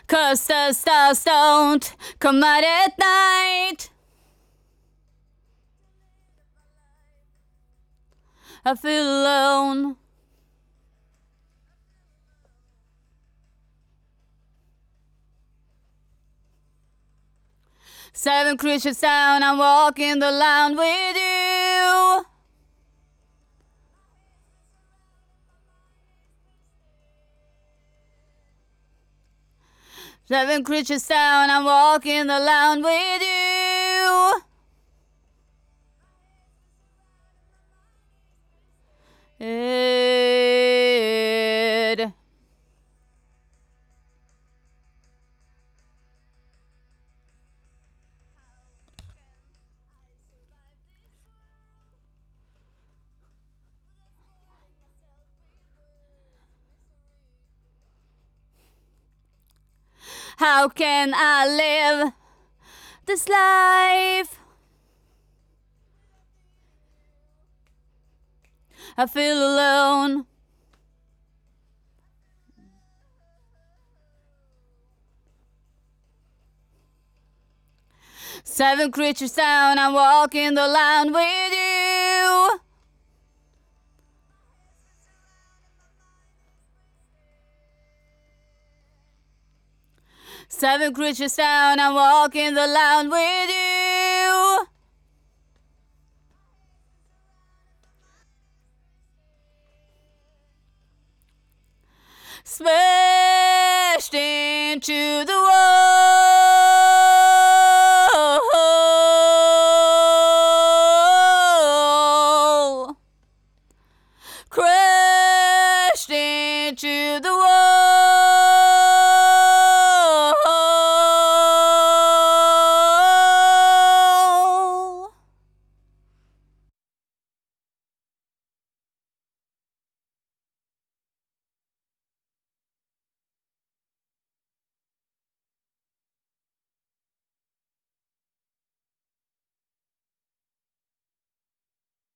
'Cause the stars don't come out at night. I feel alone. Seven creatures down, I'm walking the line with you. Seven creatures down, I'm walking the line with you. Ed. How can I live this life? I feel alone. Seven creatures down, I'm walking the line with you. Seven creatures down, I'm walking the line with you. Smashed into